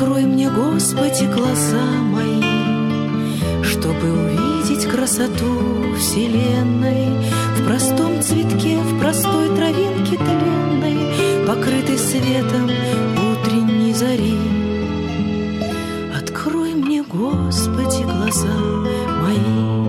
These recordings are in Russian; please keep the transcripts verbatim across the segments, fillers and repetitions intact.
Открой мне, Господи, глаза мои, чтобы увидеть красоту вселенной в простом цветке, в простой травинке тленной, покрытой светом утренней зари. Открой мне, Господи, глаза мои.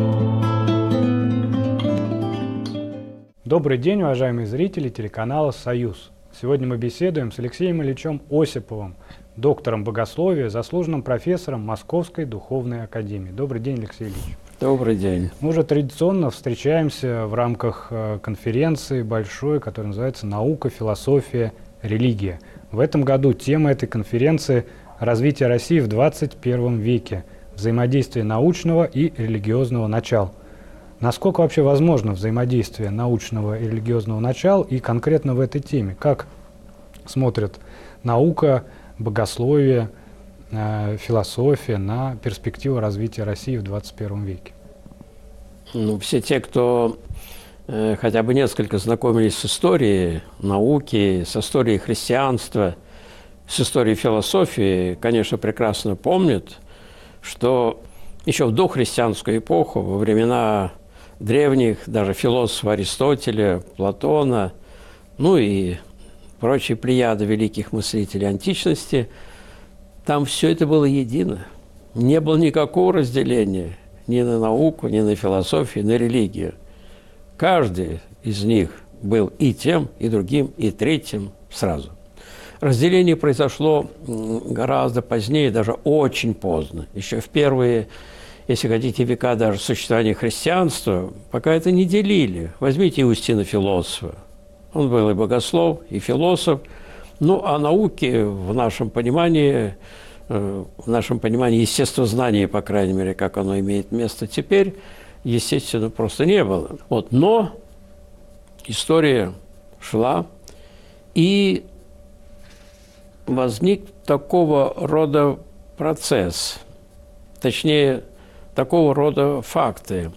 Добрый день, уважаемые зрители телеканала «Союз». Сегодня мы беседуем с Алексеем Ильичем Осиповым, доктором богословия, заслуженным профессором Московской духовной академии. Добрый день, Алексей Ильич. Добрый день. Мы уже традиционно встречаемся в рамках конференции большой, которая называется «Наука, философия, религия». В этом году тема этой конференции – «Развитие России в двадцать первом веке. Взаимодействие научного и религиозного начал». Насколько вообще возможно взаимодействие научного и религиозного начала и конкретно в этой теме? Как смотрят наука, богословие, э, философия на перспективу развития России в двадцать первом веке? Ну, все те, кто э, хотя бы несколько знакомились с историей науки, с историей христианства, с историей философии, конечно, прекрасно помнят, что еще в дохристианскую эпоху, во времена древних, даже философов Аристотеля, Платона, ну и прочие плеяды великих мыслителей античности, там все это было едино. Не было никакого разделения ни на науку, ни на философию, ни на религию. Каждый из них был и тем, и другим, и третьим сразу. Разделение произошло гораздо позднее, даже очень поздно, еще в первые, если хотите, века даже существования христианства, пока это не делили. Возьмите Иустина Философа. Он был и богослов, и философ. Ну, а науки в нашем понимании, в нашем понимании естествознания, по крайней мере, как оно имеет место теперь, естественно, просто не было. Вот. Но история шла, и возник такого рода процесс, точнее, такого рода факты.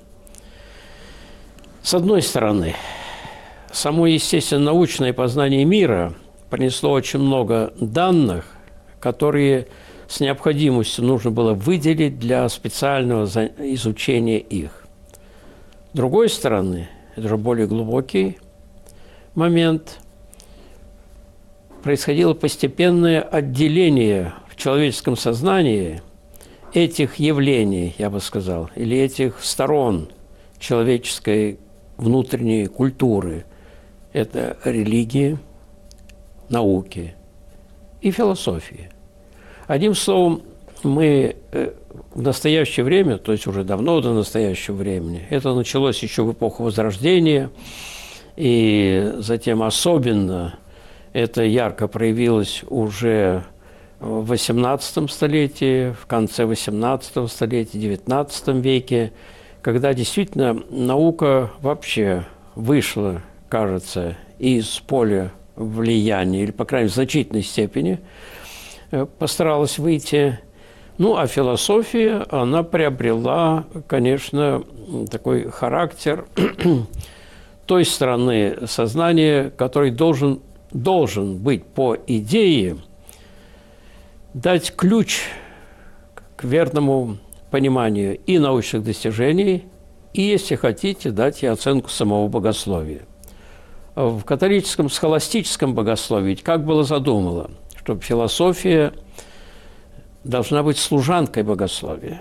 С одной стороны, само естественно-научное познание мира принесло очень много данных, которые с необходимостью нужно было выделить для специального изучения их. С другой стороны, это же более глубокий момент, происходило постепенное отделение в человеческом сознании этих явлений, я бы сказал, или этих сторон человеческой внутренней культуры. Это религии, науки и философии. Одним словом, мы в настоящее время, то есть уже давно до настоящего времени, это началось еще в эпоху Возрождения, и затем особенно это ярко проявилось уже в восемнадцатом столетии, в конце восемнадцатого столетия, девятнадцатом веке, когда действительно наука вообще вышла, кажется, из поля влияния, или, по крайней мере, в значительной степени постаралась выйти. Ну, а философия, она приобрела, конечно, такой характер той стороны сознания, который должен, должен быть по идее дать ключ к верному пониманию и научных достижений, и, если хотите, дать и оценку самого богословия. В католическом схоластическом богословии как было задумано, что философия должна быть служанкой богословия.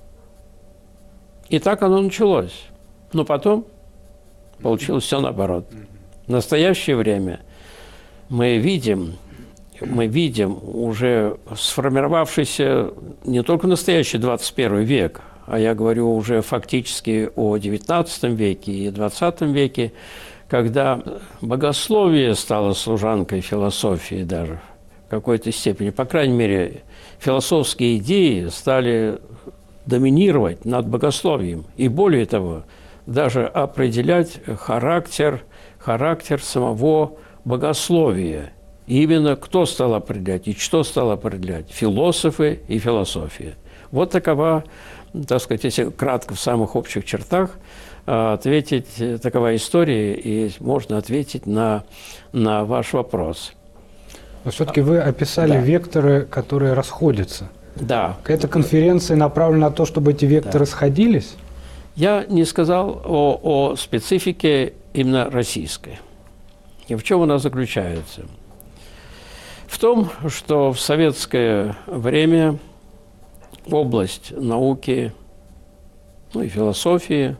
И так оно началось. Но потом получилось все наоборот. В настоящее время мы видим, мы видим уже сформировавшийся не только настоящий двадцать первый век, а я говорю уже фактически о девятнадцатом веке и двадцатом веке, когда богословие стало служанкой философии даже в какой-то степени. По крайней мере, философские идеи стали доминировать над богословием. И более того, даже определять характер, характер самого богословия. И именно кто стал определять и что стал определять? Философы и философия. Вот такова, так сказать, если кратко в самых общих чертах ответить, такова история, и можно ответить на, на ваш вопрос. Но все-таки вы описали Да. векторы, которые расходятся. Да. Эта конференция направлена на то, чтобы эти векторы Да. сходились? Я не сказал о, о специфике именно российской. И в чем она заключается? В том, что в советское время область науки, ну и философии,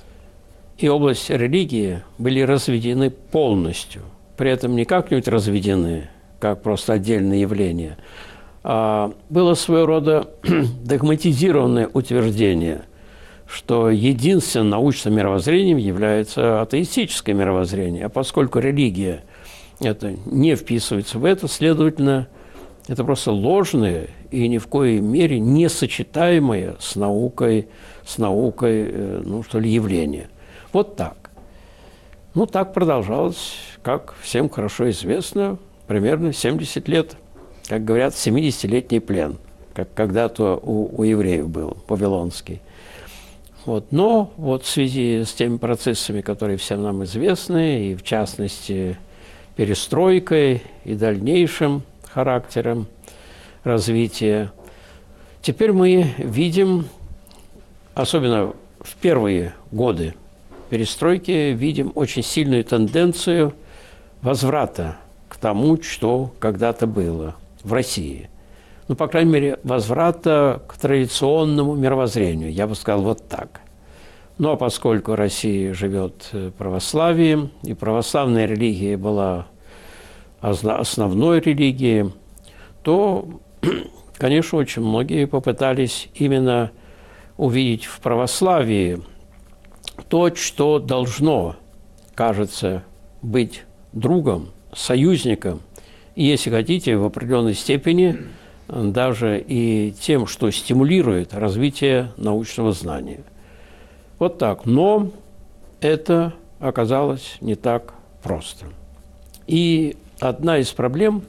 и область религии были разведены полностью. При этом не как-нибудь разведены, как просто отдельное явление, а было своего рода догматизированное утверждение, что единственным научным мировоззрением является атеистическое мировоззрение. А поскольку религия это не вписывается в это, следовательно, это просто ложное и ни в коей мере не сочетаемое с наукой, с наукой, ну что ли, явление. Вот так. Ну, так продолжалось, как всем хорошо известно, примерно семьдесят лет. Как говорят, семидесятилетний плен, как когда-то у, у евреев был, вавилонский. Вот. Но вот в связи с теми процессами, которые всем нам известны, и в частности перестройкой и дальнейшим характером развития, теперь мы видим, особенно в первые годы перестройки, видим очень сильную тенденцию возврата к тому, что когда-то было в России. Ну, по крайней мере, возврата к традиционному мировоззрению, я бы сказал вот так. Ну, а поскольку Россия живет православием, и православная религия была основной религией, то, конечно, очень многие попытались именно увидеть в православии то, что должно, кажется, быть другом, союзником, и, если хотите, в определенной степени даже и тем, что стимулирует развитие научного знания. Вот так. Но это оказалось не так просто. И одна из проблем,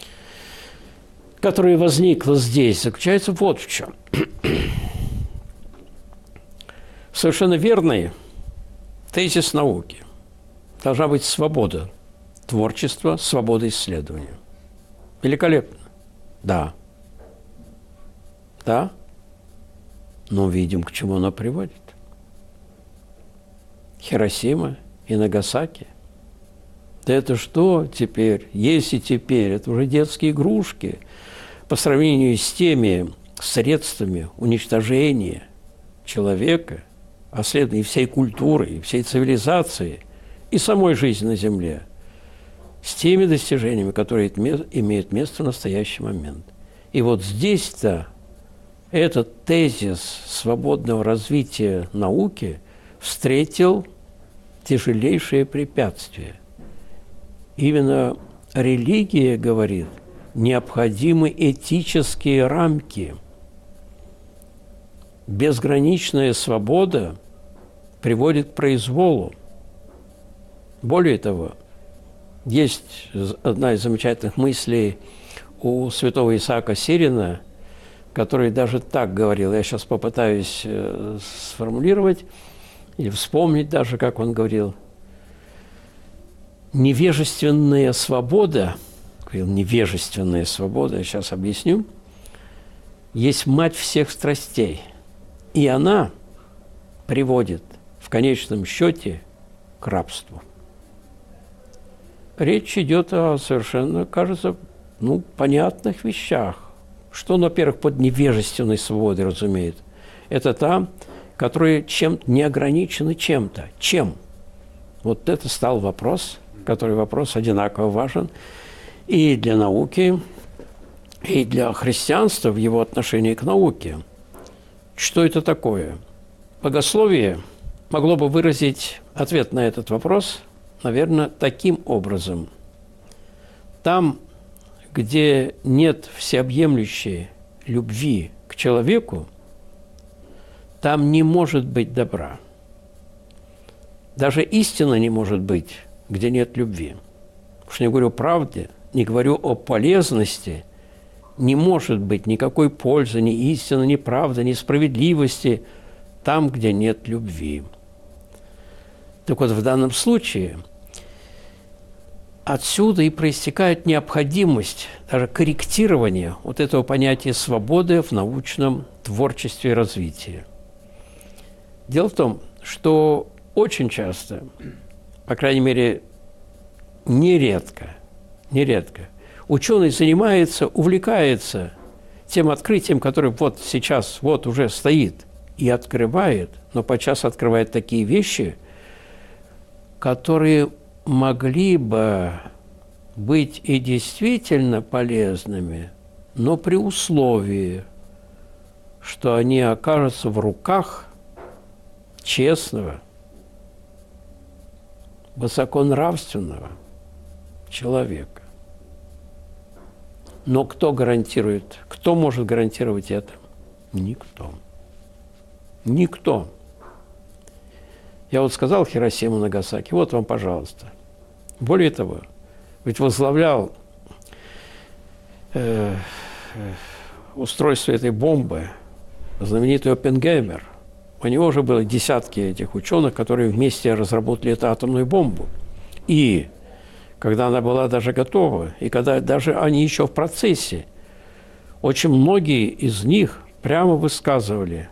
которая возникла здесь, заключается вот в чем. Совершенно верный тезис науки. Должна быть свобода творчества, свобода исследования. Великолепно. Да. Да. Но видим, к чему она приводит. Хиросима и Нагасаки. Да это что теперь? Если теперь, это уже детские игрушки по сравнению с теми средствами уничтожения человека, а следовательно и всей культуры, и всей цивилизации, и самой жизни на Земле, с теми достижениями, которые имеют место в настоящий момент. И вот здесь-то этот тезис свободного развития науки встретил тяжелейшее препятствие. Именно религия говорит, необходимы этические рамки. Безграничная свобода приводит к произволу. Более того, есть одна из замечательных мыслей у святого Исаака Сирина, который даже так говорил, я сейчас попытаюсь э, сформулировать или вспомнить даже, как он говорил. Невежественная свобода, говорил, невежественная свобода, я сейчас объясню, есть мать всех страстей, и она приводит в конечном счете к рабству. Речь идет о совершенно, кажется, ну, понятных вещах. Что, во-первых, под невежественной свободой разумеет? Это та, которая чем-то не ограничена чем-то. Чем? Вот это стал вопрос, который вопрос одинаково важен и для науки, и для христианства в его отношении к науке. Что это такое? Богословие могло бы выразить ответ на этот вопрос, наверное, таким образом. Там, где нет всеобъемлющей любви к человеку, там не может быть добра. Даже истина не может быть, где нет любви. Уж не говорю о правде, не говорю о полезности, не может быть никакой пользы, ни истины, ни правды, ни справедливости там, где нет любви. Так вот, в данном случае отсюда и проистекает необходимость даже корректирования вот этого понятия свободы в научном творчестве и развитии. Дело в том, что очень часто, по крайней мере, нередко, нередко, ученый занимается, увлекается тем открытием, которое вот сейчас вот уже стоит, и открывает, но подчас открывает такие вещи, которые могли бы быть и действительно полезными, но при условии, что они окажутся в руках честного, высоконравственного человека. Но кто гарантирует, кто может гарантировать это? Никто. Никто. Я вот сказал Хиросима, Нагасаки, вот вам, пожалуйста. Более того, ведь возглавлял э, э, устройство этой бомбы знаменитый Оппенгеймер. У него уже было десятки этих ученых, которые вместе разработали эту атомную бомбу. И когда она была даже готова, и когда даже они еще в процессе, очень многие из них прямо высказывали,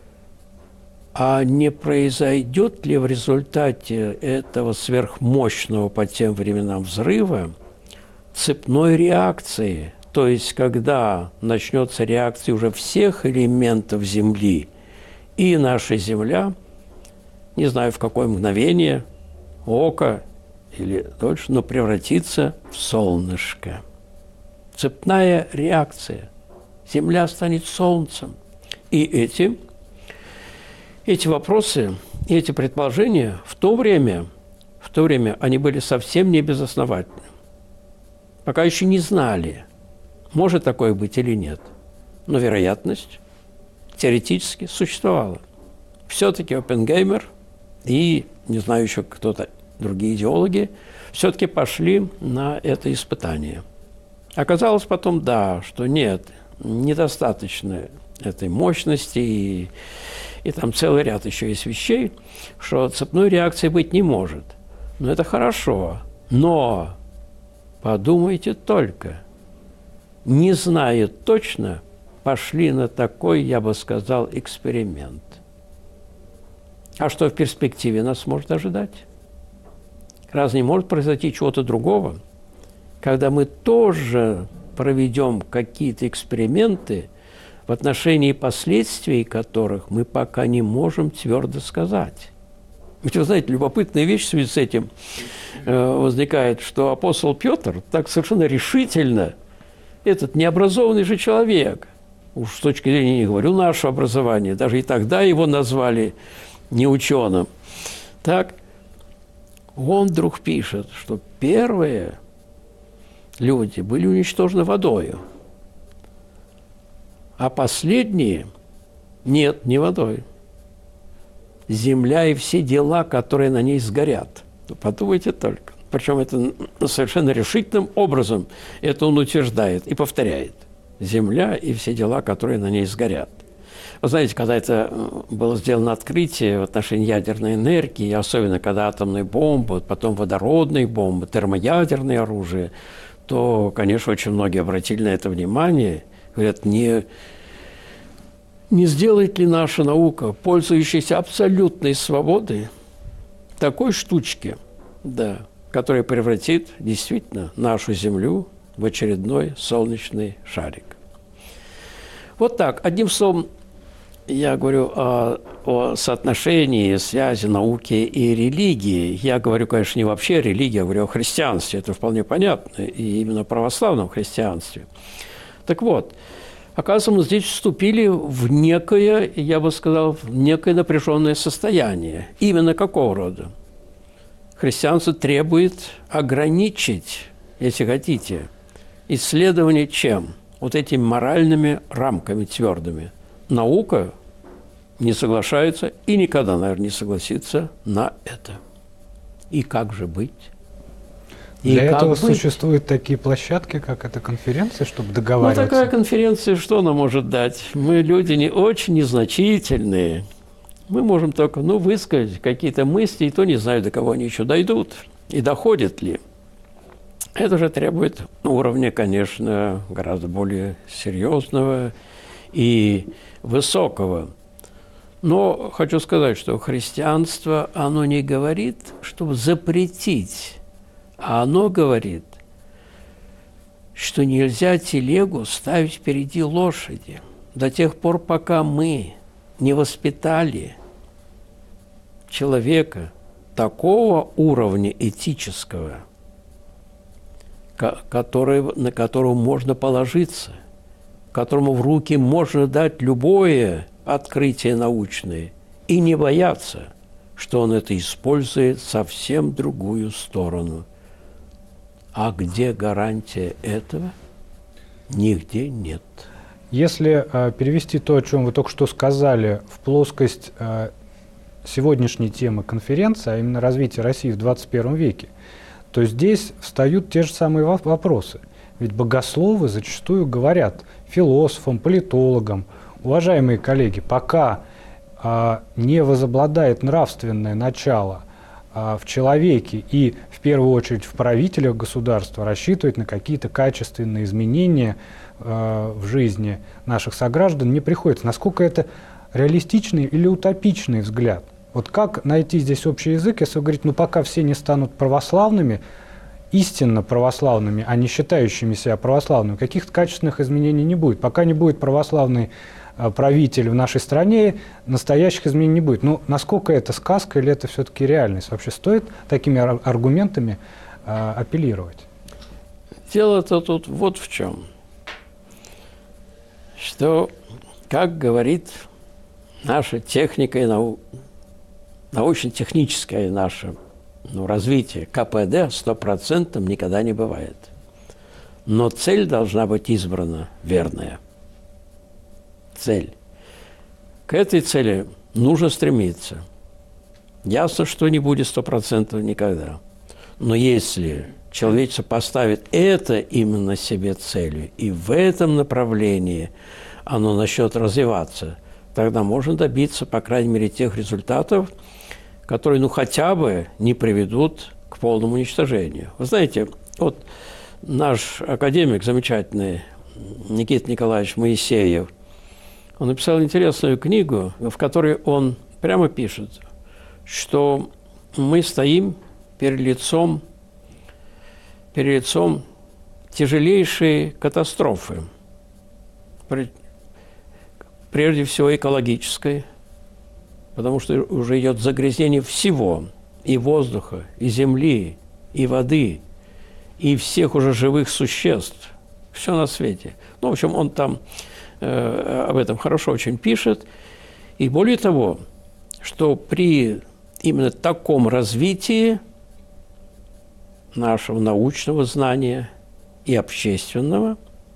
а не произойдет ли в результате этого сверхмощного по тем временам взрыва цепной реакции, то есть когда начнется реакция уже всех элементов Земли, и наша Земля, не знаю в какое мгновение, око или дольше, но превратится в солнышко. Цепная реакция. Земля станет солнцем. И эти, эти вопросы, эти предположения в то время, в то время они были совсем не безосновательны. Пока еще не знали, может такое быть или нет. Но вероятность теоретически существовала. Все-таки Оппенгеймер и, не знаю, еще кто-то, другие идеологи, все-таки пошли на это испытание. Оказалось потом, да, что нет, недостаточно этой мощности, и, и там целый ряд еще есть вещей, что цепной реакции быть не может. Но это хорошо. Но подумайте только, не зная точно, пошли на такой, я бы сказал, эксперимент. А что в перспективе нас может ожидать? Разве не может произойти чего-то другого, когда мы тоже проведем какие-то эксперименты, в отношении последствий которых мы пока не можем твердо сказать? Ведь вы знаете, любопытная вещь в связи с этим э, возникает, что апостол Петр так совершенно решительно, этот необразованный же человек, уж с точки зрения, не говорю, нашего образования, даже и тогда его назвали неученым, так, он вдруг пишет, что первые люди были уничтожены водою, а последние нет, не водой. Земля и все дела, которые на ней сгорят. Подумайте только. Причем это совершенно решительным образом это он утверждает и повторяет. Земля и все дела, которые на ней сгорят. Вы знаете, когда это было сделано открытие в отношении ядерной энергии, особенно когда атомные бомбы, потом водородные бомбы, термоядерное оружие, то, конечно, очень многие обратили на это внимание. Говорят, не, не сделает ли наша наука, пользующаяся абсолютной свободой, такой штучки, да, которая превратит действительно нашу Землю в очередной солнечный шарик. Вот так. Одним словом, я говорю о, о соотношении, связи науки и религии. Я говорю, конечно, не вообще о религии, я говорю о христианстве. Это вполне понятно, и именно о православном христианстве. Так вот, оказывается, мы здесь вступили в некое, я бы сказал, в некое напряженное состояние. Именно какого рода? Христианство требует ограничить, если хотите, исследование чем? Вот этими моральными рамками твердыми. Наука не соглашается и никогда, наверное, не согласится на это. И как же быть? И Для этого быть? Существуют такие площадки, как эта конференция, чтобы договариваться? Ну, такая конференция, что она может дать? Мы люди не очень незначительные. Мы можем только, ну, высказать какие-то мысли, и то не знаю, до кого они еще дойдут, и доходят ли. Это же требует уровня, конечно, гораздо более серьезного и высокого. Но хочу сказать, что христианство, оно не говорит, чтобы запретить, а оно говорит, что нельзя телегу ставить впереди лошади до тех пор, пока мы не воспитали человека такого уровня этического, который, на которого можно положиться, которому в руки можно дать любое открытие научное и не бояться, что он это использует совсем другую сторону. А где гарантия этого? Нигде нет. Если э, перевести то, о чем вы только что сказали, в плоскость э, сегодняшней темы конференции, а именно развитие России в двадцать первом веке, то здесь встают те же самые вопросы. Ведь богословы зачастую говорят философам, политологам: уважаемые коллеги, пока э, не возобладает нравственное начало э, в человеке и в первую очередь в правителях государства, рассчитывать на какие-то качественные изменения э, в жизни наших сограждан не приходится. Насколько это реалистичный или утопичный взгляд? Вот как найти здесь общий язык, если вы говорите, ну пока все не станут православными, истинно православными, а не считающими себя православными, каких-то качественных изменений не будет. Пока не будет православный э, правитель в нашей стране, настоящих изменений не будет. Ну, насколько это сказка или это все-таки реальность? Вообще стоит такими ар- аргументами э, апеллировать? Дело-то тут вот в чем. Что, как говорит наша техника и нау... научно-техническое наше ну, развитие, ка пэ дэ стопроцентным никогда не бывает. Но цель должна быть избрана верная. Цель. К этой цели нужно стремиться. Ясно, что не будет сто процентов никогда. Но если человечество поставит это именно себе целью, и в этом направлении оно начнет развиваться, тогда можно добиться, по крайней мере, тех результатов, которые, ну, хотя бы не приведут к полному уничтожению. Вы знаете, вот наш академик замечательный Никита Николаевич Моисеев, он написал интересную книгу, в которой он прямо пишет, что мы стоим перед лицом, перед лицом тяжелейшей катастрофы, прежде всего экологической, потому что уже идет загрязнение всего, и воздуха, и земли, и воды, и всех уже живых существ, все на свете. Ну, в общем, он там э, об этом хорошо очень пишет. И более того, что при именно таком развитии нашего научного знания и общественного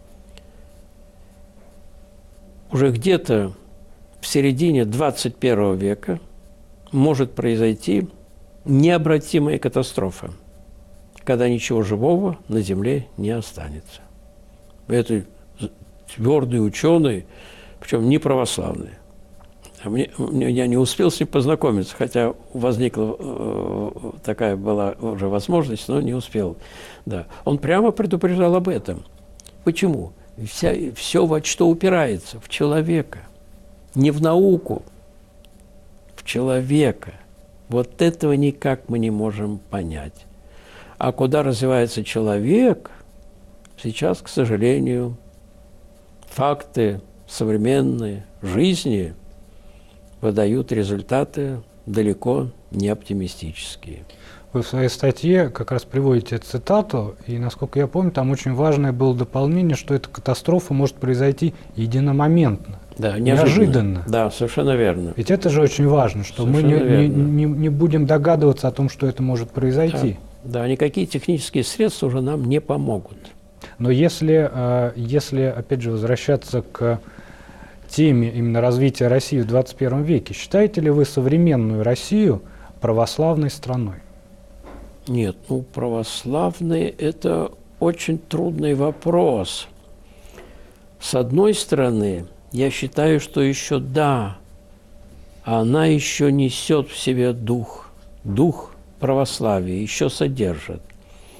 уже где-то в середине двадцать первого века может произойти необратимая катастрофа, когда ничего живого на Земле не останется. Это твердый ученый, причем не православный. А мне, я не успел с ним познакомиться, хотя возникла э, такая была уже возможность, но не успел. Да. Он прямо предупреждал об этом. Почему? Вся, все во что упирается? В человека. Не в науку, в человека. Вот этого никак мы не можем понять. А куда развивается человек, сейчас, к сожалению, факты современной жизни выдают результаты далеко не оптимистические. Вы в своей статье как раз приводите цитату, и, насколько я помню, там очень важное было дополнение, что эта катастрофа может произойти единомоментно, да, неожиданно. неожиданно. Да, совершенно верно. Ведь это же очень важно, что совершенно мы не, не, не, не будем догадываться о том, что это может произойти. Да, да, никакие технические средства уже нам не помогут. Но если, если, опять же, возвращаться к теме именно развития России в двадцать первом веке, считаете ли вы современную Россию православной страной? Нет, ну, православные – это очень трудный вопрос. С одной стороны, я считаю, что еще да, она еще несет в себе дух, дух православия, еще содержит.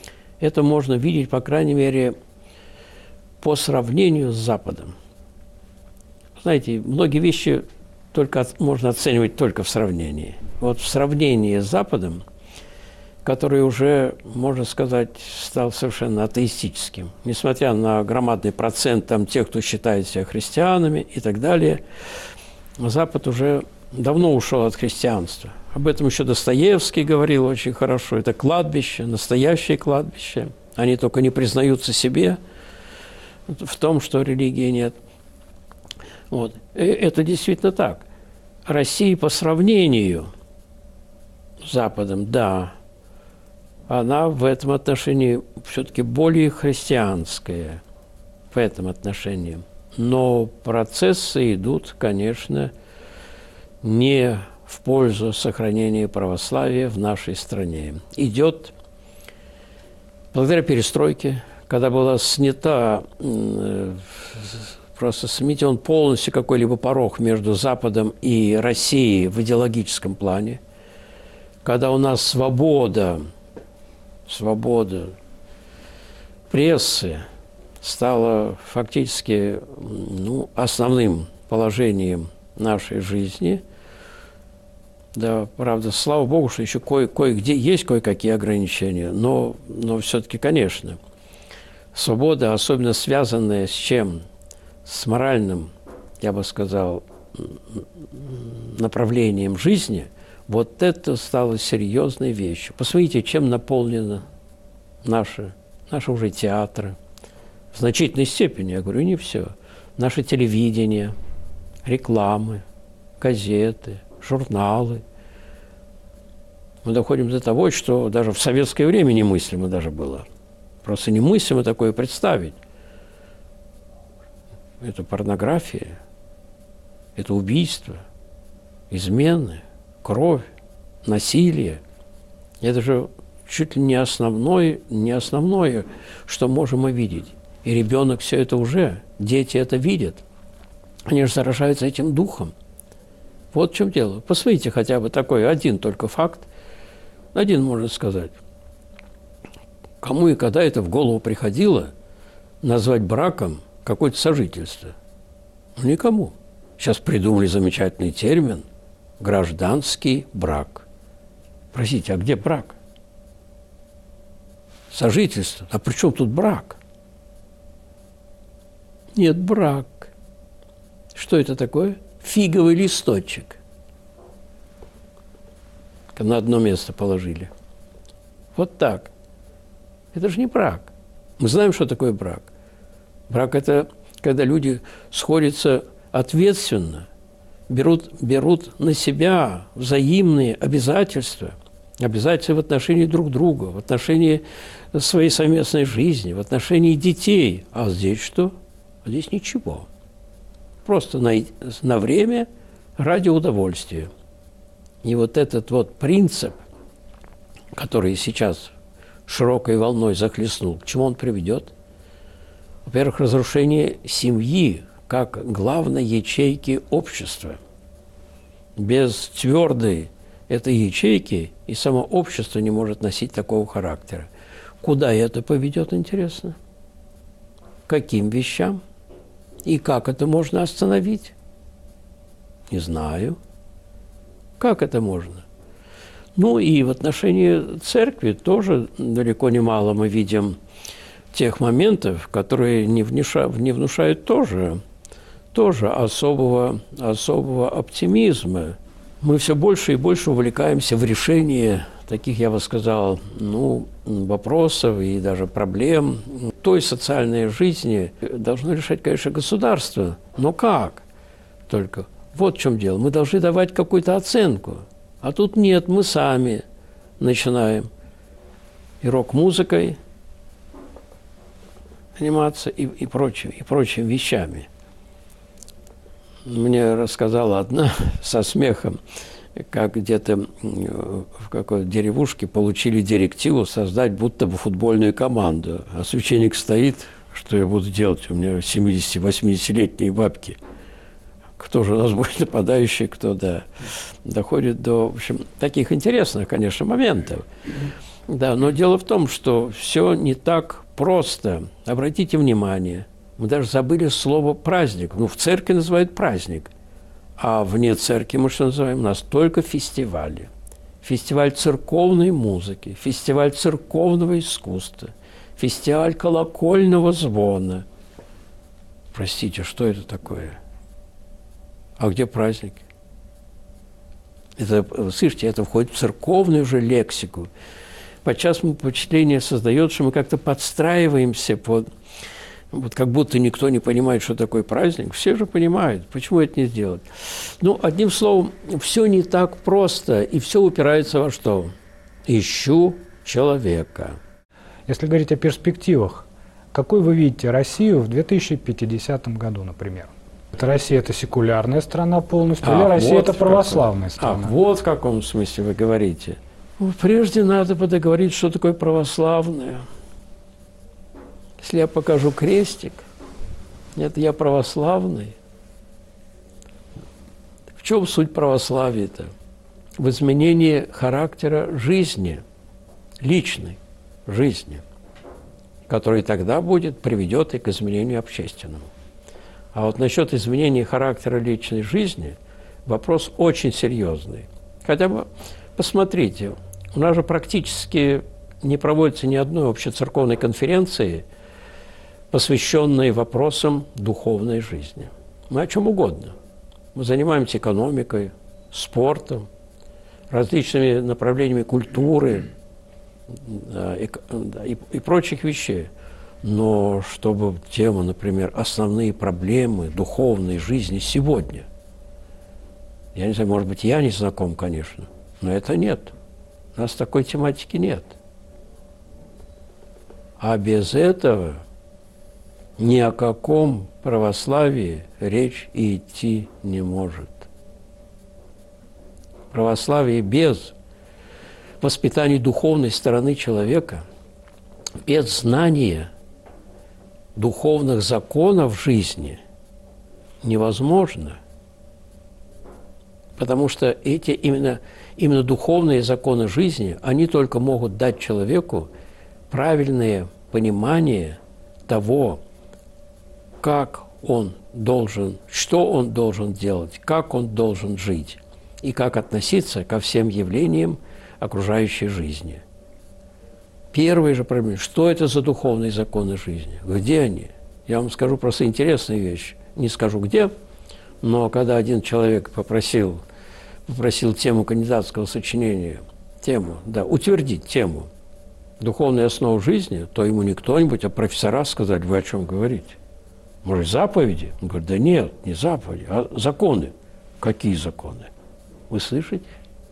Это можно видеть, по крайней мере, по сравнению с Западом. Знаете, многие вещи только от, можно оценивать только в сравнении. Вот в сравнении с Западом, который уже, можно сказать, стал совершенно атеистическим, несмотря на громадный процент там, тех, кто считает себя христианами и так далее, Запад уже давно ушел от христианства. Об этом еще Достоевский говорил очень хорошо. Это кладбище, настоящее кладбище. Они только не признаются себе в том, что религии нет. Вот. Это действительно так. Россия по сравнению с Западом, да, она в этом отношении все-таки более христианская, в этом отношении. Но процессы идут, конечно, не в пользу сохранения православия в нашей стране. Идет благодаря перестройке, когда была снята, просто сметен полностью какой-либо порог между Западом и Россией в идеологическом плане, когда у нас свобода, свобода прессы стала фактически ну, основным положением нашей жизни. Да, правда, слава Богу, что еще кое- кое-где есть кое-какие ограничения, но, но все-таки, конечно, свобода, особенно связанная с чем? С моральным, я бы сказал, направлением жизни, вот это стало серьезной вещью. Посмотрите, чем наполнены наши, наши уже театры. В значительной степени, я говорю, не все. Наше телевидение, рекламы, газеты, журналы. Мы доходим до того, что даже в советское время немыслимо даже было. Просто немыслимо такое представить. Это порнография, это убийство, измены, кровь, насилие. Это же чуть ли не основное, не основное, что можем мы видеть. И ребенок все это уже, дети это видят. Они же заражаются этим духом. Вот в чем дело. Посмотрите хотя бы такой один только факт. Один можно сказать. Кому и когда это в голову приходило назвать браком какое-то сожительство? Ну, никому. Сейчас придумали замечательный термин – гражданский брак. Простите, а где брак? Сожительство. А при чем тут брак? Нет, брак. Что это такое? Фиговый листочек. На одно место положили. Вот так. Это же не брак. Мы знаем, что такое брак. Брак – это когда люди сходятся ответственно, берут, берут на себя взаимные обязательства, обязательства в отношении друг друга, в отношении своей совместной жизни, в отношении детей. А здесь что? Здесь ничего. Просто на, на время ради удовольствия. И вот этот вот принцип, который сейчас широкой волной захлестнул, к чему он приведет? Во-первых, разрушение семьи как главной ячейки общества. Без твердой этой ячейки и само общество не может носить такого характера. Куда это поведет, интересно? Каким вещам? И как это можно остановить? Не знаю. Как это можно? Ну и в отношении церкви тоже далеко не мало мы видим тех моментов, которые не, внеша, не внушают тоже, тоже особого, особого оптимизма. Мы все больше и больше увлекаемся в решении таких, я бы сказал, ну, вопросов и даже проблем той социальной жизни должно решать, конечно, государство. Но как? Только вот в чем дело. Мы должны давать какую-то оценку. А тут нет, мы сами начинаем и рок-музыкой заниматься, и, и, прочим, и прочими вещами. Мне рассказала одна со смехом, как где-то в какой-то деревушке получили директиву создать будто бы футбольную команду. А священник стоит, что я буду делать? У меня семидесяти-восьмидесятилетние бабки. Кто же у нас будет нападающий, кто, да. Доходит до, в общем, таких интересных, конечно, моментов. Да, но дело в том, что все не так просто. Обратите внимание, мы даже забыли слово «праздник». Ну, в церкви называют праздник, а вне церкви мы что называем? У нас только фестивали. Фестиваль церковной музыки, фестиваль церковного искусства, фестиваль колокольного звона. Простите, что это такое? А где праздник? Это, слышите, это входит в церковную уже лексику. Подчас впечатление создает, что мы как-то подстраиваемся под... Вот как будто никто не понимает, что такое праздник. Все же понимают. Почему это не сделать? Ну, одним словом, все не так просто, и все упирается во что? Ищу человека. Если говорить о перспективах, какой вы видите Россию в две тысячи пятидесятом году, например? Это Россия – это секулярная страна полностью, а, или Россия вот – это православная каком, страна? А вот в каком смысле вы говорите. Ну, прежде надо бы договорить, что такое православное. Если я покажу крестик, это я православный. В чем суть православия-то? В изменении характера жизни, личной жизни, который тогда будет, приведет и к изменению общественному. А вот насчет изменения характера личной жизни вопрос очень серьезный. Хотя бы посмотрите, у нас же практически не проводится ни одной общецерковной конференции, посвященной вопросам духовной жизни. Мы о чем угодно. Мы занимаемся экономикой, спортом, различными направлениями культуры и, и, и прочих вещей. Но чтобы тема, например, основные проблемы духовной жизни сегодня, я не знаю, может быть, я не знаком, конечно, но это нет. У нас такой тематики нет. А без этого ни о каком православии речь и идти не может. Православие без воспитания духовной стороны человека, без знания духовных законов жизни невозможно. Потому что эти именно, именно духовные законы жизни, они только могут дать человеку правильное понимание того, как он должен, что он должен делать, как он должен жить и как относиться ко всем явлениям окружающей жизни. Первая же проблема – что это за духовные законы жизни? Где они? Я вам скажу просто интересную вещь. Не скажу где, но когда один человек попросил, попросил тему кандидатского сочинения, тему, да, утвердить тему «Духовная основа жизни», то ему не кто-нибудь, а профессора сказали: вы о чем говорите? Может, заповеди? Он говорит: да нет, не заповеди, а законы. Какие законы? Вы слышите?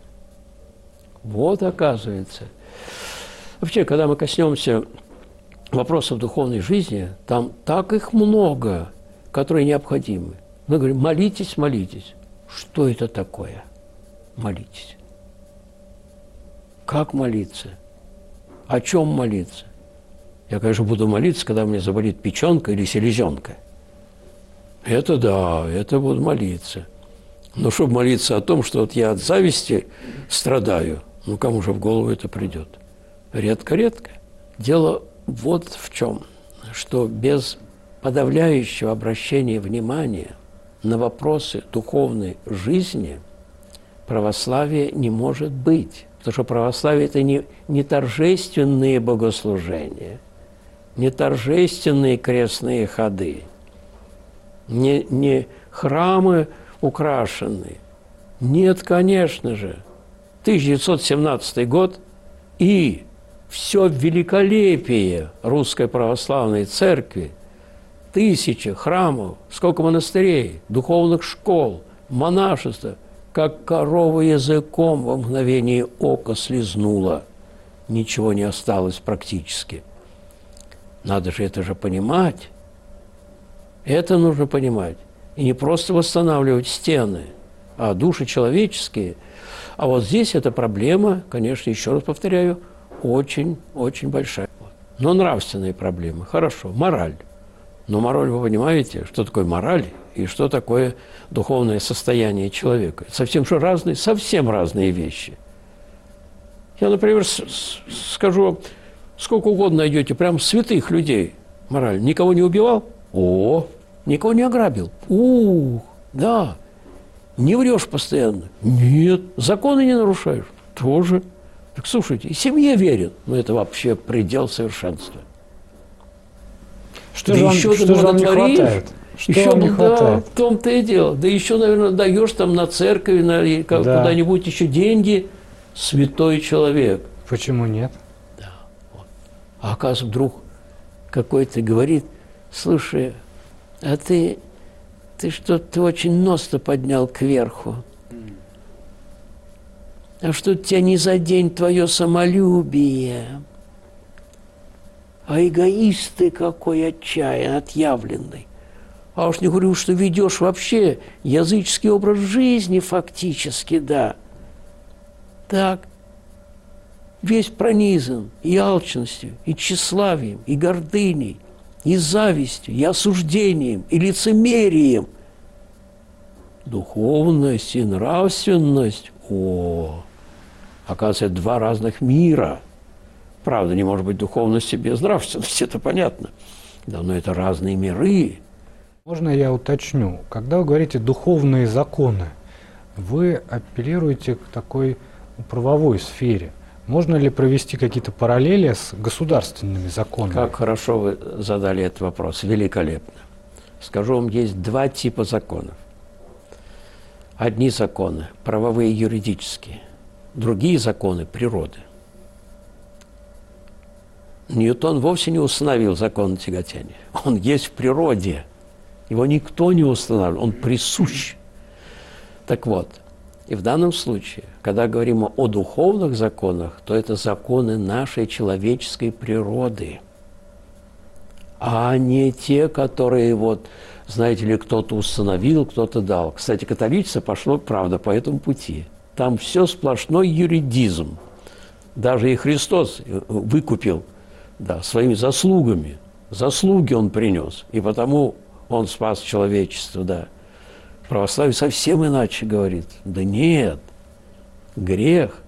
Вот, оказывается. Вообще, когда мы коснемся вопросов духовной жизни, там так их много, которые необходимы. Мы говорим: молитесь, молитесь. Что это такое? Молитесь. Как молиться? О чем молиться? Я, конечно, буду молиться, когда мне заболит печенка или селезенка. Это да, это буду молиться. Но чтобы молиться о том, что вот я от зависти страдаю, ну кому же в голову это придет? Редко-редко. Дело вот в чем, что без подавляющего обращения внимания на вопросы духовной жизни православие не может быть. Потому что православие – это не, не торжественные богослужения, не торжественные крестные ходы, не, не храмы украшенные. Нет, конечно же. тысяча девятьсот семнадцатый год и все великолепие Русской Православной Церкви, тысячи храмов, сколько монастырей, духовных школ, монашества, как корова языком во мгновение ока слезнула. Ничего не осталось практически. Надо же это же понимать. Это нужно понимать. И не просто восстанавливать стены, а души человеческие. А вот здесь эта проблема, конечно, еще раз повторяю, очень-очень большая. Но нравственные проблемы, хорошо, мораль. Но мораль, вы понимаете, что такое мораль и что такое духовное состояние человека. Это совсем же разные, совсем разные вещи. Я, например, с- с- скажу, сколько угодно найдете, прям святых людей морально. Никого не убивал? О, никого не ограбил? Ух, да. Не врешь постоянно? Нет. Законы не нарушаешь? Тоже. Так слушайте, и семье верят. Но это вообще предел совершенства. Что Да же вам, еще ты что же вам не благотворишь, хватает? Что еще, вам не ну, хватает? да, в том-то и дело. Да еще, наверное, даешь там на церковь, на, и ка- Да. куда-нибудь еще деньги. Святой человек. Почему нет? А оказывается, вдруг какой-то говорит: слушай, а ты, ты что-то ты очень нос-то поднял кверху. А что тебя не за день твое самолюбие? А эгоист ты какой отчаянный, отъявленный. А уж не говорю, что ведешь вообще языческий образ жизни фактически, да. Так. Весь пронизан и алчностью, и тщеславием, и гордыней, и завистью, и осуждением, и лицемерием. Духовность и нравственность, о, оказывается, это два разных мира. Правда, не может быть духовности без нравственности, это понятно. Да, но это разные миры. Можно я уточню? Когда вы говорите «духовные законы», вы апеллируете к такой правовой сфере. Можно ли провести какие-то параллели с государственными законами? Как хорошо вы задали этот вопрос, великолепно. Скажу вам, есть два типа законов. Одни законы – правовые, юридические, другие законы – природы. Ньютон вовсе не установил закон тяготения. Он есть в природе. Его никто не устанавливал, он присущ. Так вот, и в данном случае, когда говорим о духовных законах, то это законы нашей человеческой природы, а не те, которые, вот, знаете ли, кто-то установил, кто-то дал. Кстати, католичество пошло, правда, по этому пути. Там все сплошной юридизм. Даже и Христос выкупил, да, своими заслугами. Заслуги он принес, и потому он спас человечество, да. Православие совсем иначе говорит. Да нет, грех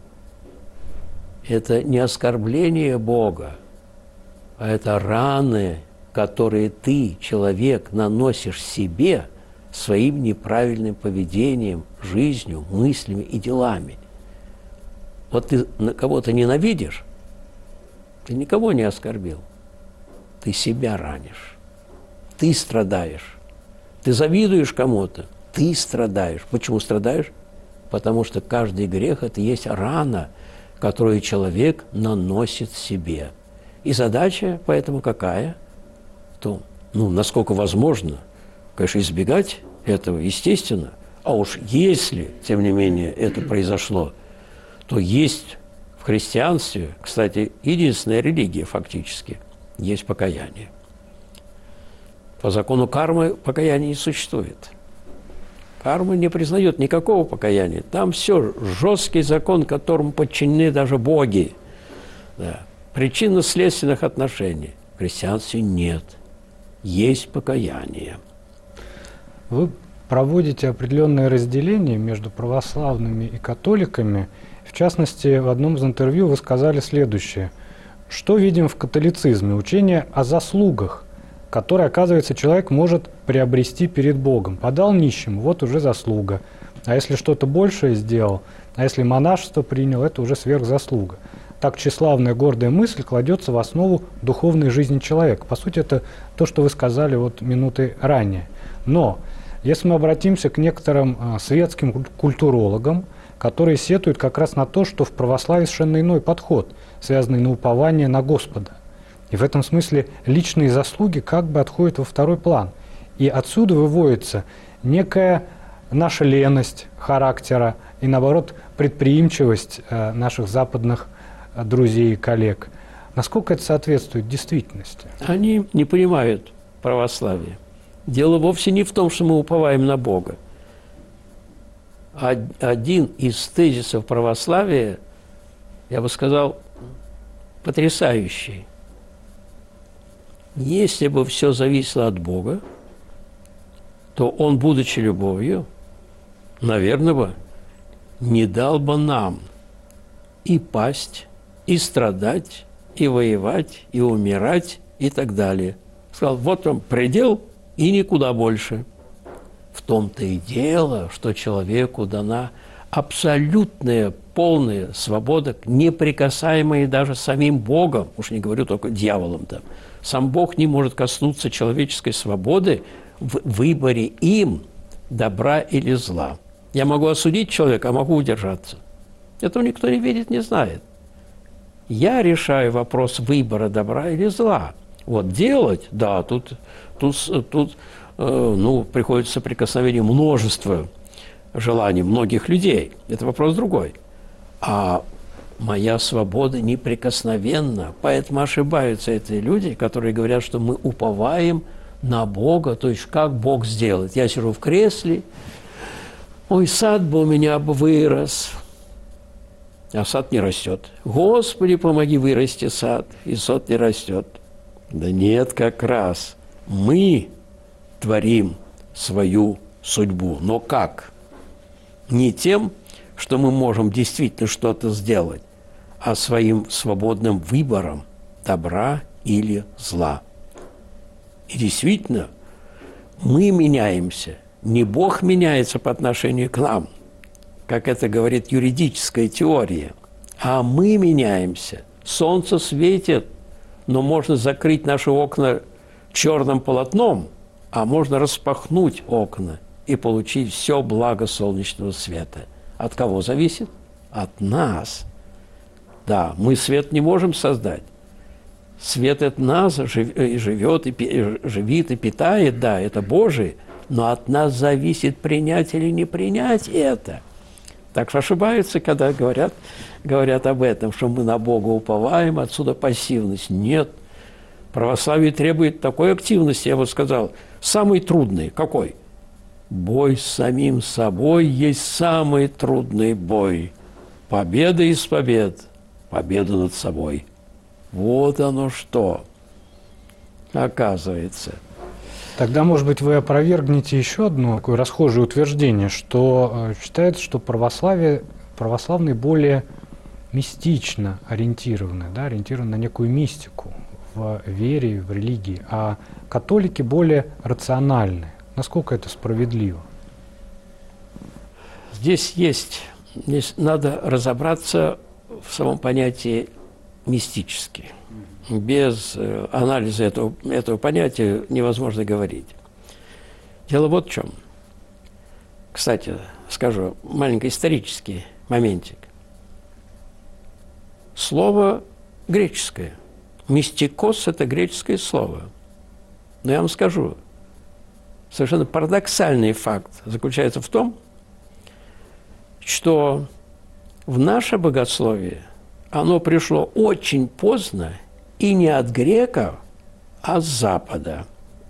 – это не оскорбление Бога, а это раны, которые ты, человек, наносишь себе своим неправильным поведением, жизнью, мыслями и делами. Вот ты кого-то ненавидишь, ты никого не оскорбил, ты себя ранишь, ты страдаешь, ты завидуешь кому-то, ты страдаешь. Почему страдаешь? Потому что каждый грех – это есть рана, которую человек наносит себе. И задача поэтому какая? То, ну, насколько возможно, конечно, избегать этого, естественно. А уж если, тем не менее, это произошло, то есть в христианстве, кстати, единственная религия фактически, есть покаяние. По закону кармы покаяния не существует. Карма не признает никакого покаяния. Там все жесткий закон, которому подчинены даже боги. Да. Причинно-следственных отношений. В христианстве нет. Есть покаяние. Вы проводите определенное разделение между православными и католиками. В частности, в одном из интервью вы сказали следующее. Что видим в католицизме? Учение о заслугах, которые, оказывается, человек может приобрести перед Богом. Подал нищему, вот уже заслуга. А если что-то большее сделал, а если монашество принял, это уже сверхзаслуга. Так тщеславная гордая мысль кладется в основу духовной жизни человека. По сути, это то, что вы сказали вот минуты ранее. Но если мы обратимся к некоторым а, светским культурологам, которые сетуют как раз на то, что в православии совершенно иной подход, связанный на упование на Господа. И в этом смысле личные заслуги как бы отходят во второй план. И отсюда выводится некая наша леность характера и, наоборот, предприимчивость э, наших западных э, друзей и коллег. Насколько это соответствует действительности? Они не понимают православие. Дело вовсе не в том, что мы уповаем на Бога. Один из тезисов православия, я бы сказал, потрясающий. Если бы все зависело от Бога, то Он, будучи любовью, наверное бы, не дал бы нам и пасть, и страдать, и воевать, и умирать, и так далее. Сказал, вот вам предел и никуда больше. В том-то и дело, что человеку дана абсолютная, полная свобода, неприкасаемая даже самим Богом, уж не говорю только дьяволом там. Сам Бог не может коснуться человеческой свободы в выборе им добра или зла. Я могу осудить человека, а могу удержаться. Этого никто не видит, не знает. Я решаю вопрос выбора добра или зла. Вот делать, да, тут, тут, тут э, ну, приходится соприкосновение множества желаний многих людей. Это вопрос другой. А моя свобода неприкосновенна. Поэтому ошибаются эти люди, которые говорят, что мы уповаем на Бога, то есть как Бог сделает. Я сижу в кресле, ой, сад бы у меня бы вырос, а сад не растет. Господи, помоги вырасти сад, и сад не растет. Да нет, как раз мы творим свою судьбу. Но как? Не тем, что мы можем действительно что-то сделать, а своим свободным выбором добра или зла. И действительно, мы меняемся. Не Бог меняется по отношению к нам, как это говорит юридическая теория, а мы меняемся. Солнце светит, но можно закрыть наши окна черным полотном, а можно распахнуть окна и получить все благо солнечного света. От кого зависит? От нас. Да, мы свет не можем создать. Свет от нас живет, и живит и питает, да, это Божие, но от нас зависит, принять или не принять это. Так что ошибаются, когда говорят, говорят об этом, что мы на Бога уповаем, отсюда пассивность. Нет. Православие требует такой активности, я бы сказал, самый трудный. Какой? Бой с самим собой есть самый трудный бой. Победа из побед, победа над собой. Вот оно что, оказывается. Тогда, может быть, вы опровергнете еще одно такое расхожее утверждение, что э, считается, что православие, православные более мистично ориентированы, да, ориентированы на некую мистику в вере, в религии, а католики более рациональны. Насколько это справедливо? Здесь есть, здесь надо разобраться в самом понятии мистический. Без анализа этого, этого понятия невозможно говорить. Дело вот в чем. Кстати, скажу маленький исторический моментик. Слово греческое. Мистикос – это греческое слово. Но я вам скажу, совершенно парадоксальный факт заключается в том, что в наше богословие оно пришло очень поздно и не от греков, а с Запада.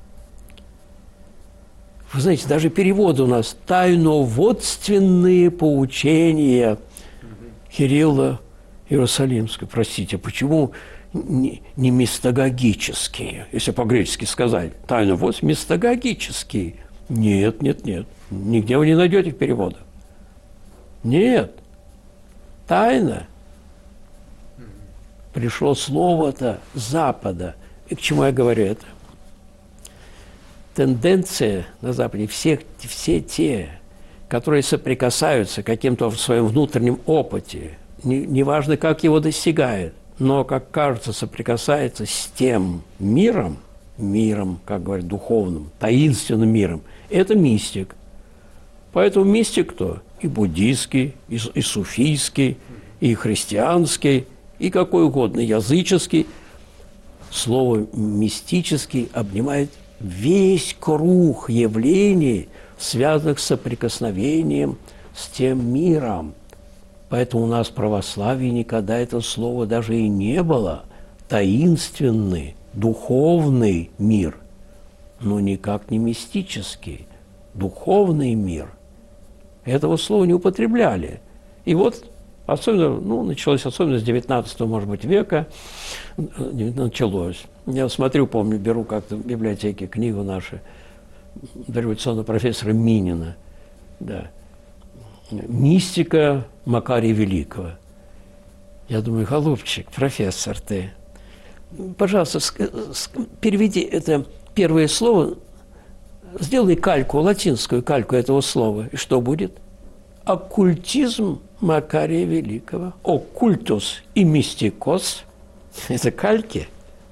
Вы знаете, даже переводы у нас «тайноводственные поучения» Кирилла Иерусалимского. Простите, почему не, не мистагогические, если по-гречески сказать? Тайноводственные, мистагогические. Нет, нет, нет. Нигде вы не найдете в переводах. Нет. Тайна. Пришло слово-то с Запада. И к чему я говорю это? Тенденция на Западе, всех, все те, которые соприкасаются каким-то в своем внутреннем опыте, неважно, не как его достигает, но, как кажется, соприкасается с тем миром, миром, как говорят, духовным, таинственным миром, это мистик. Поэтому мистик кто? И буддийский, и, и суфийский, и христианский, и какой угодно, языческий. Слово «мистический» обнимает весь круг явлений, связанных с соприкосновением с тем миром. Поэтому у нас в православии никогда это слово даже и не было. Таинственный, духовный мир, но никак не мистический. Духовный мир. Этого слова не употребляли. И вот особенно, ну, началось особенно с девятнадцатого, может быть, века, началось. Я смотрю, помню, беру как-то в библиотеке книгу нашу дореволюционного профессора Я думаю, голубчик, профессор ты, пожалуйста, переведи это первое слово, сделай кальку, латинскую кальку этого слова, и что будет? Оккультизм Макария Великого. Оккультус и мистикос – это кальки.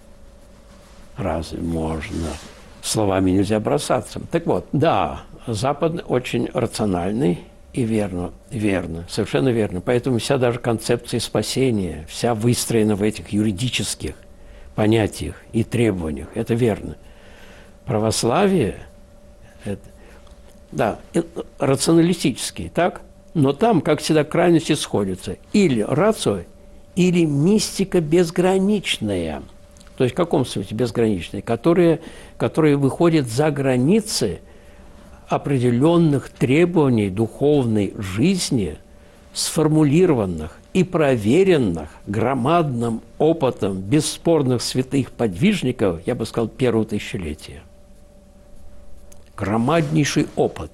Разве можно? Словами нельзя бросаться. Так вот, да, Запад очень рациональный и верно, верно, совершенно верно. Поэтому вся даже концепция спасения, вся выстроена в этих юридических понятиях и требованиях. Это верно. Православие – это, да, рационалистический, так? Но там, как всегда, крайности сходятся. Или рацио, или мистика безграничная. То есть в каком смысле безграничная? Которая, которая выходит за границы определенных требований духовной жизни, сформулированных и проверенных громадным опытом бесспорных святых подвижников, я бы сказал, первого тысячелетия. Громаднейший опыт.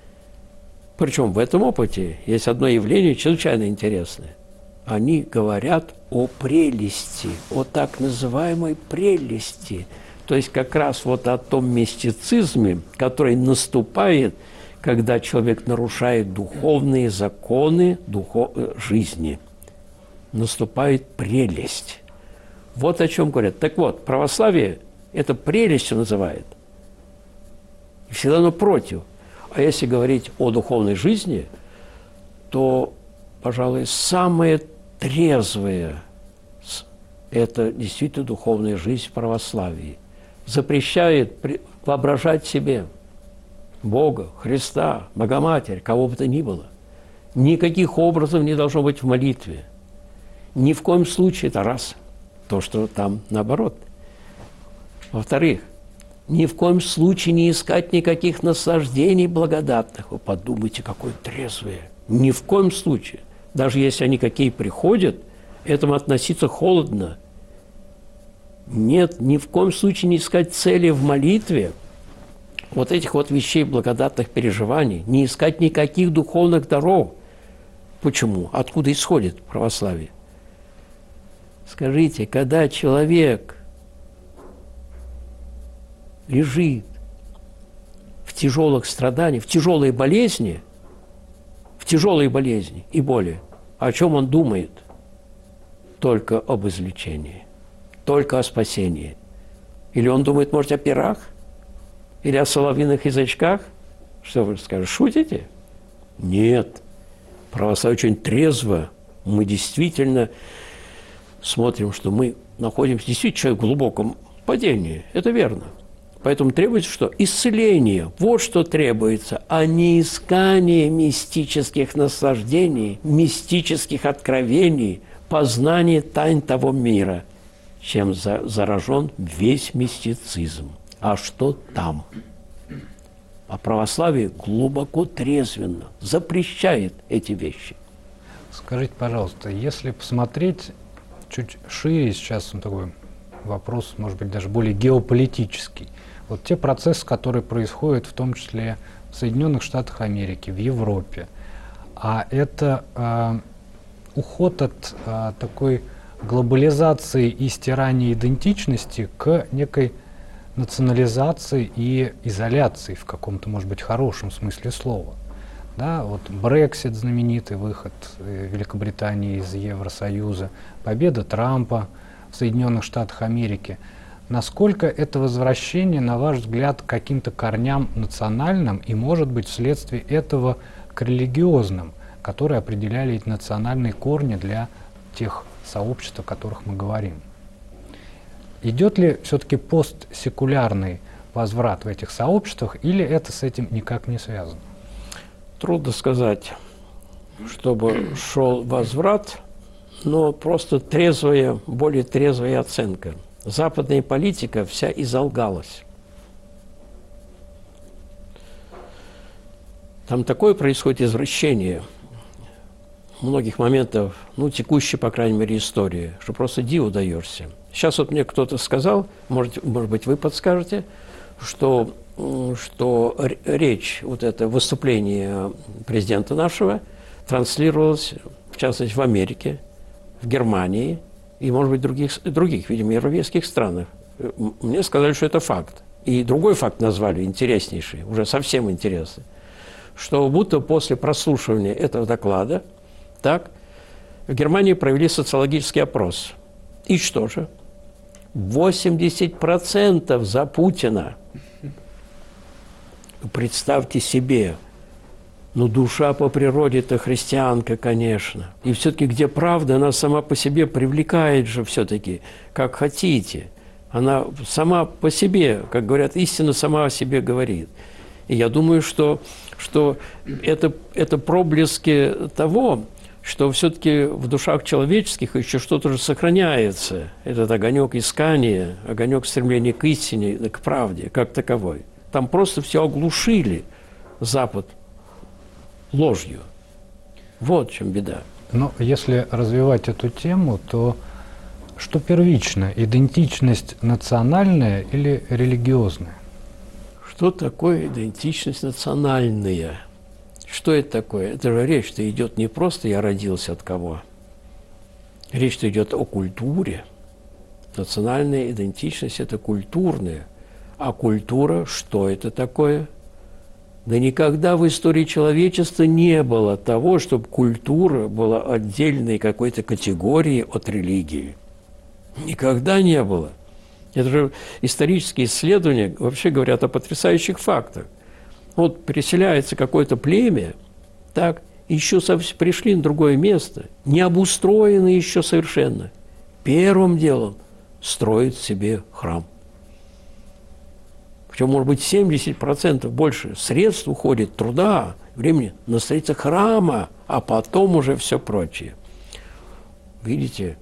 Причем в этом опыте есть одно явление чрезвычайно интересное. Они говорят о прелести, о так называемой прелести. То есть как раз вот о том мистицизме, который наступает, когда человек нарушает духовные законы духов... жизни. Наступает прелесть. Вот о чем говорят. Так вот, православие это прелестью называет. И всегда оно против. А если говорить о духовной жизни, то, пожалуй, самое трезвое – это действительно духовная жизнь в православии. Запрещает воображать себе Бога, Христа, Богоматерь, кого бы то ни было. Никаких образов не должно быть в молитве. Ни в коем случае это раз. То, что там наоборот. Во-вторых, ни в коем случае не искать никаких наслаждений благодатных. Вы подумайте, какое трезвое. Ни в коем случае. Даже если они какие приходят, этому относиться холодно. Нет, ни в коем случае не искать цели в молитве, вот этих вот вещей, благодатных переживаний, не искать никаких духовных даров. Почему? Откуда исходит православие? Скажите, когда человек лежит в тяжелых страданиях, в тяжелой болезни, в тяжелой болезни и боли, о чем он думает? Только об излечении, только о спасении. Или он думает, может, о пирах? Или о соловьиных язычках? Что вы скажете, шутите? Нет. Православие очень трезво. Мы действительно смотрим, что мы находимся действительно в глубоком падении. Это верно. Поэтому требуется что? Исцеление. Вот что требуется, а не искание мистических наслаждений, мистических откровений, познание тайн того мира, чем заражен весь мистицизм. А что там? А православие глубоко трезвенно запрещает эти вещи. Скажите, пожалуйста, если посмотреть чуть шире, сейчас он такой вопрос, может быть, даже более геополитический. Вот те процессы, которые происходят в том числе в Соединенных Штатах Америки, в Европе, а это э, уход от э, такой глобализации и стирания идентичности к некой национализации и изоляции в каком-то, может быть, хорошем смысле слова. Да, вот Брексит, знаменитый выход Великобритании из Евросоюза, победа Трампа в Соединенных Штатах Америки. Насколько это возвращение, на ваш взгляд, к каким-то корням национальным и, может быть, вследствие этого к религиозным, которые определяли эти национальные корни для тех сообществ, о которых мы говорим? Идет ли все-таки постсекулярный возврат в этих сообществах, или это с этим никак не связано? Трудно сказать, чтобы шел возврат, но просто трезвая, более трезвая оценка. Западная политика вся изолгалась. Там такое происходит извращение многих моментов, ну, текущей, по крайней мере, истории, что просто диву даешься. Сейчас вот мне кто-то сказал, может, может быть, вы подскажете, что, что речь, вот это выступление президента нашего транслировалось, в частности, в Америке, в Германии и, может быть, других, других, видимо, европейских странах. Мне сказали, что это факт. И другой факт назвали, интереснейший, уже совсем интересный, что будто после прослушивания этого доклада, так, в Германии провели социологический опрос. И что же? восемьдесят процентов за Путина. Представьте себе, ну душа по природе-то христианка, конечно. И все-таки где правда, она сама по себе привлекает же все-таки, как хотите. Она сама по себе, как говорят, истина сама о себе говорит. И я думаю, что, что это, это проблески того, что все-таки в душах человеческих еще что-то же сохраняется. Этот огонек искания, огонек стремления к истине, к правде, как таковой. Там просто все оглушили Запад ложью. Вот в чем беда. Но если развивать эту тему, то что первично? Идентичность национальная или религиозная? Что такое идентичность национальная? Что это такое? Это же речь-то идет не просто «я родился от кого». Речь-то идет о культуре. Национальная идентичность – это культурная. А культура – что это такое? Да никогда в истории человечества не было того, чтобы культура была отдельной какой-то категорией от религии. Никогда не было. Это же исторические исследования вообще говорят о потрясающих фактах. Вот переселяется какое-то племя, так, еще совсем пришли на другое место, не обустроено еще совершенно. Первым делом строит себе храм. Причем, может быть, семьдесят процентов больше средств уходит, труда, времени на строительство храма, а потом уже все прочее. Видите,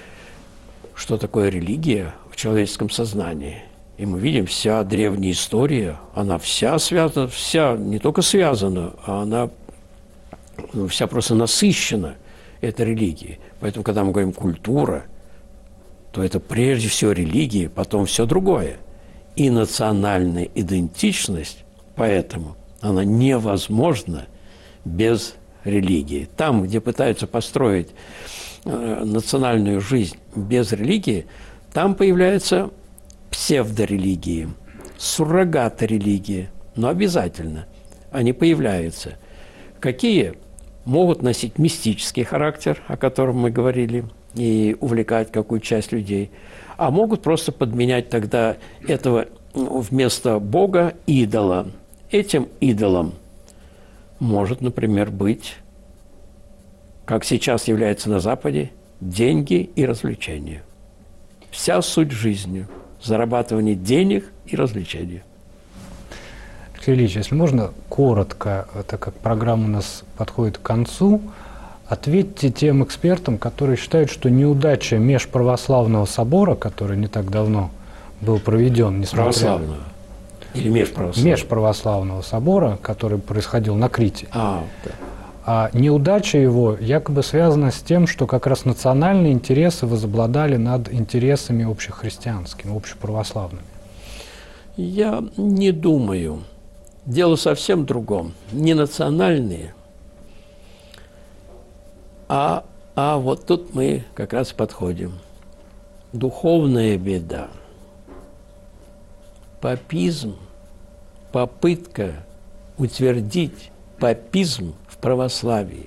что такое религия в человеческом сознании? И мы видим, вся древняя история, она вся связана, вся не только связана, а она ну, вся просто насыщена этой религией. Поэтому, когда мы говорим «культура», то это прежде всего религия, потом все другое. И национальная идентичность, поэтому она невозможна без религии. Там, где пытаются построить э, национальную жизнь без религии, там появляются псевдорелигии, суррогат-религии, но обязательно они появляются. Какие могут носить мистический характер, о котором мы говорили, и увлекать какую часть людей, а могут просто подменять тогда этого вместо Бога идола. Этим идолом может, например, быть, как сейчас является на Западе, деньги и развлечения. Вся суть жизни – зарабатывание денег и развлечения. Алексей Ильич, если можно, коротко, так как программа у нас подходит к концу, ответьте тем экспертам, которые считают, что неудача межправославного собора, который не так давно был проведен, несмотря... Православного? Или межправославного? Межправославного собора, который происходил на Крите. А, да. А неудача его якобы связана с тем, что как раз национальные интересы возобладали над интересами общехристианскими, общеправославными. Я не думаю. Дело совсем в другом. Не национальные, а, а вот тут мы как раз подходим. Духовная беда. Папизм, попытка утвердить папизм в православии.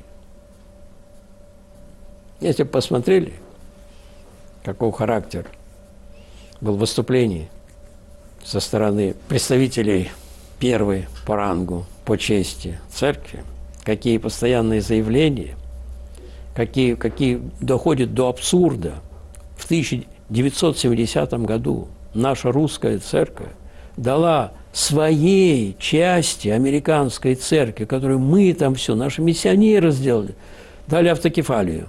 Если бы посмотрели, какой характер был выступлений со стороны представителей первой по рангу, по чести церкви, какие постоянные заявления, какие, какие доходят до абсурда. В тысяча девятьсот семидесятом году наша русская церковь дала своей части американской церкви, которую мы там все, наши миссионеры сделали, дали автокефалию.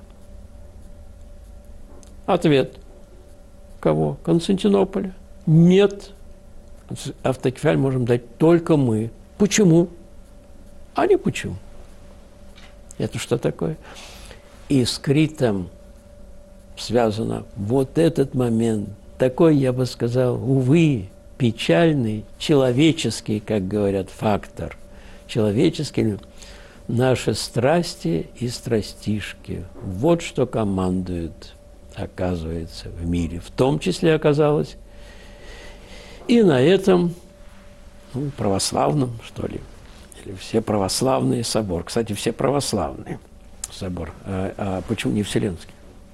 Ответ. Кого? Константинополя? Нет. Автокефаль можем дать только мы. Почему? А не почему. Это что такое? И с Критом связано вот этот момент. Такой, я бы сказал, увы, печальный, человеческий, как говорят, фактор. Человеческий. наши страсти и страстишки. Вот что командует, оказывается, в мире. В том числе оказалось и на этом, ну, православном, что ли, или все православные собор. Кстати, все православные собор. А, а почему не Вселенский?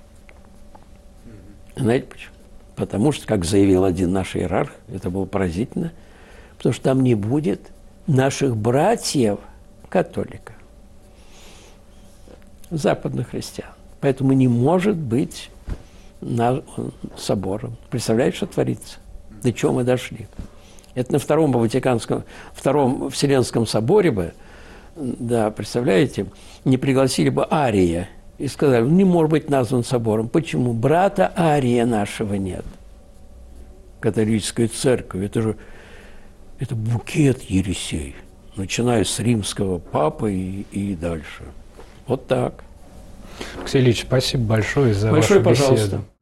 Знаете почему? Потому что, как заявил один наш иерарх, это было поразительно, потому что там не будет наших братьев католиков, западных христиан. Поэтому не может быть на, собором. Представляете, что творится? До чего мы дошли? Это на втором Ватиканском, втором Вселенском соборе бы, да, представляете, не пригласили бы Ария и сказали, не может быть назван собором. Почему? Брата Ария нашего нет. Католическая церковь, это же это букет ересей, начиная с римского папы и, и дальше. Вот так. Алексей Ильич, спасибо большое за Большое, вашу беседу. пожалуйста.